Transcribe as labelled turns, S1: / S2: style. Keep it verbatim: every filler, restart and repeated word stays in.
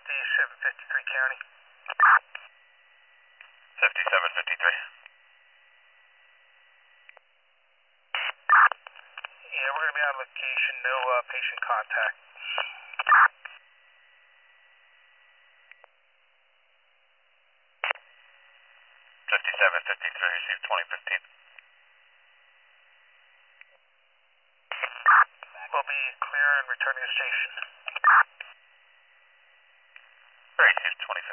S1: fifty-seven fifty-three County.
S2: fifty-seven fifty-three.
S1: Yeah, we're going to be on location, no uh, patient contact.
S2: fifty-seven fifty-three, received twenty fifteen.
S1: We'll be clear and returning to station.
S2: Received twenty